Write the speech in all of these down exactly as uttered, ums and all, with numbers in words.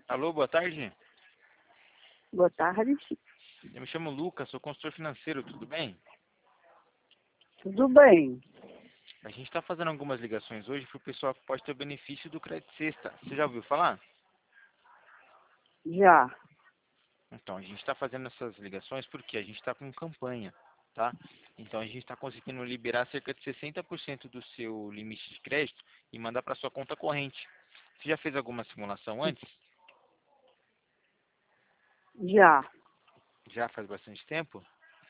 Alô, boa tarde. Boa tarde. Eu me chamo Lucas, sou consultor financeiro, tudo bem? Tudo bem? A gente está fazendo algumas ligações hoje para o pessoal que pode ter o benefício do Crédito Sexta. Você já ouviu falar? Já. Então, a gente está fazendo essas ligações porque a gente está com campanha, tá? Então, a gente está conseguindo liberar cerca de sessenta por cento do seu limite de crédito e mandar para sua conta corrente. Você já fez alguma simulação antes? Já. Já faz bastante tempo?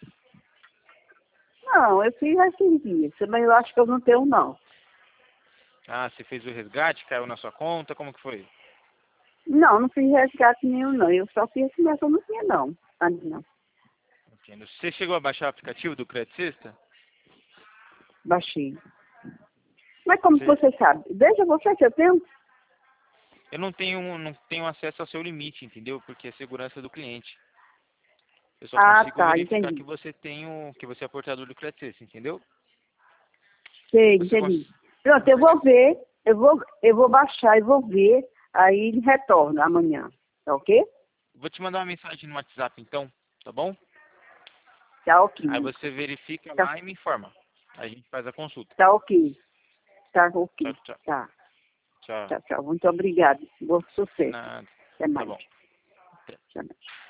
Não, eu fiz esses dias, mas eu acho que eu não tenho, não. Ah, você fez o resgate, caiu na sua conta, como que foi? Não, não fiz resgate nenhum, não. Eu só fiz assim, mas eu não tinha, não. Ah, não. Entendo. Você chegou a baixar o aplicativo do Crédito Sexta? Baixei. Mas como que Você... você sabe? Veja você que eu tenho. Eu não tenho, não tenho acesso ao seu limite, entendeu? Porque é segurança do cliente. Eu só Ah, consigo tá, verificar que entendi. você tem o, que você é portador do Crédito Sexta, entendeu? Sei, Você entendi. cons... Pronto, eu consegue... vou ver, eu vou, eu vou baixar e vou ver, aí retorno amanhã. Tá ok? Vou te mandar uma mensagem no WhatsApp, então, tá bom? Tá ok. Aí você verifica Tá, lá e me informa. A gente faz a consulta. tá ok. Tá Tchau, ok. tchau. Tá. Tchau. Tchau, tchau. Muito obrigada. Bom De sucesso. nada. Até Tá mais. bom. Até mais.